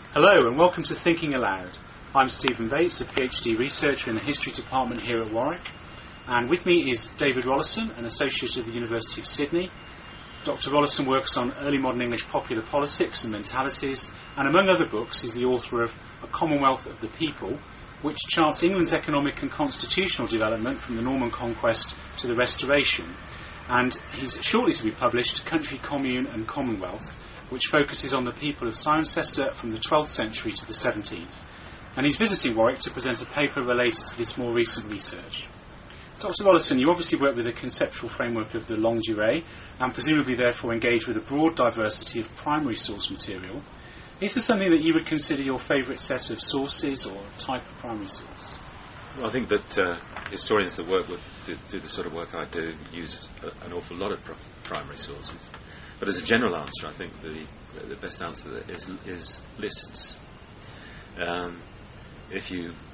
Hello and welcome to Thinking Aloud. I'm Stephen Bates, a PhD researcher in the History Department here at Warwick, and with me is David Rollison, an associate at the University of Sydney. Dr. Rollison works on early modern English popular politics and mentalities, and among other books is the author of A Commonwealth of the People, which charts England's economic and constitutional development from the Norman Conquest to the Restoration. And he's shortly to be published Country, Commune and Commonwealth, which focuses on the people of Cirencester from the 12th century to the 17th. And he's visiting Warwick to present a paper related to this more recent research. Dr. Rollison, you obviously work with a conceptual framework of the longue durée, and presumably therefore engage with a broad diversity of primary source material. Is there something that you would consider your favourite set of sources or type of primary source? Well, I think that historians that do the sort of work I do use an awful lot of primary sources. But as a general answer, I think the best answer is lists. If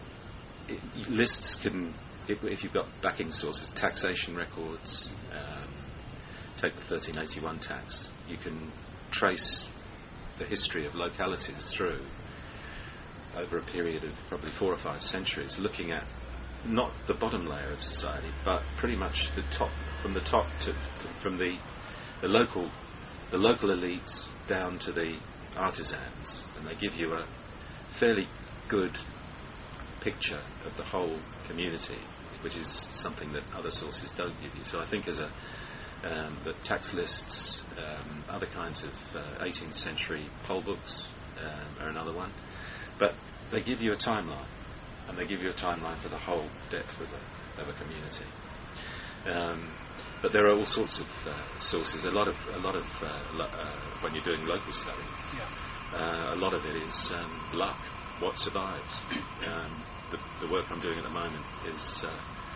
you've got backing sources, taxation records, take the 1381 tax, you can trace the history of localities through over a period of probably 4 or 5 centuries, looking at not the bottom layer of society, but pretty much from the local elites down to the artisans, and they give you a fairly good picture of the whole community, which is something that other sources don't give you. So I think the tax lists, other kinds of 18th century poll books are another one, but they give you a timeline, and they give you a timeline for the whole depth of a community. But there are all sorts of sources. A lot of when you're doing local studies, a lot of it is luck. What survives? The work I'm doing at the moment is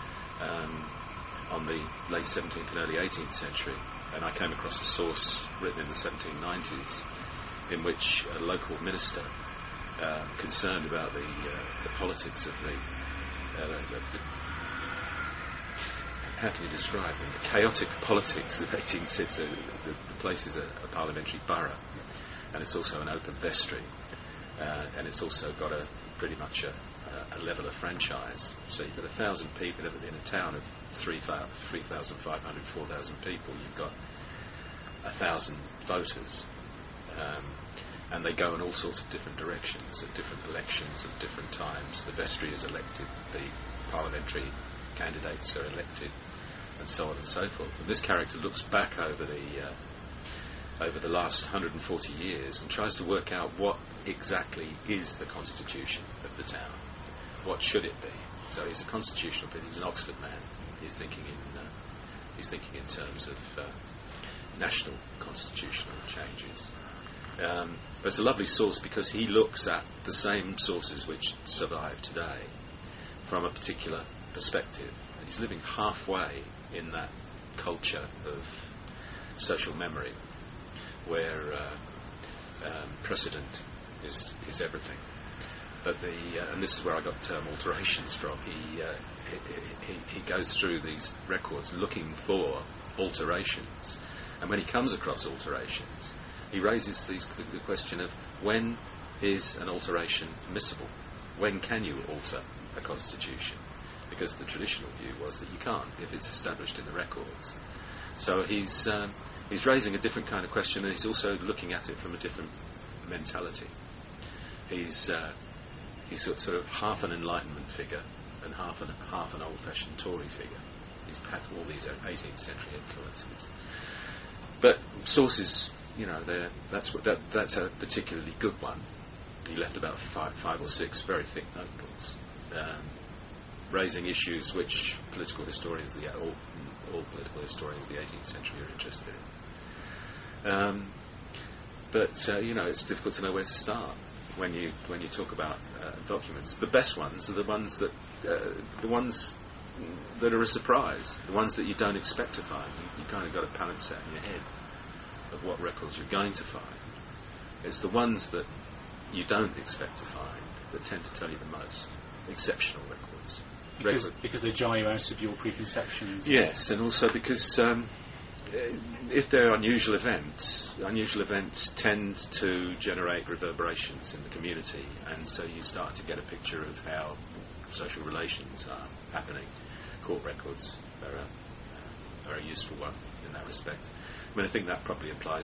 on the late 17th and early 18th century, and I came across a source written in the 1790s in which a local minister concerned about the politics of the how can you describe them? The chaotic politics of 18th century. The place is a parliamentary borough, and it's also an open vestry, and it's also got pretty much a level of franchise. So you've got 1,000 people in a town of 3,500, 4,000 people. You've got 1,000 voters, and they go in all sorts of different directions at different elections at different times. The vestry is elected, the parliamentary candidates are elected, and so on and so forth. And this character looks back over the last 140 years and tries to work out what exactly is the constitution of the town. What should it be? So he's a constitutional, but he's an Oxford man. He's thinking in terms of national constitutional changes. But it's a lovely source because he looks at the same sources which survive today from a particular perspective. He's living halfway in that culture of social memory where precedent is everything. But and this is where I got the term alterations from. He goes through these records looking for alterations, and when he comes across alterations, he raises the question of when is an alteration permissible? When can you alter a constitution? Because the traditional view was that you can't if it's established in the records. So he's raising a different kind of question, and he's also looking at it from a different mentality. He's sort of half an Enlightenment figure and half an old-fashioned Tory figure. He's packed all these 18th century influences. But sources, that's a particularly good one. He left about five or six very thick notebooks, raising issues which political historians, all political historians of the 18th century are interested in. But it's difficult to know where to start when you talk about documents. The best ones are the ones that are a surprise, the ones that you don't expect to find. You kind of got a palimpsest in your head of what records you're going to find. It's the ones that you don't expect to find that tend to tell you the most. Exceptional records. Because they jar you out of your preconceptions. Yes, and also because if they're unusual events tend to generate reverberations in the community, and so you start to get a picture of how social relations are happening. Court records are a very useful one in that respect. I mean, I think that probably applies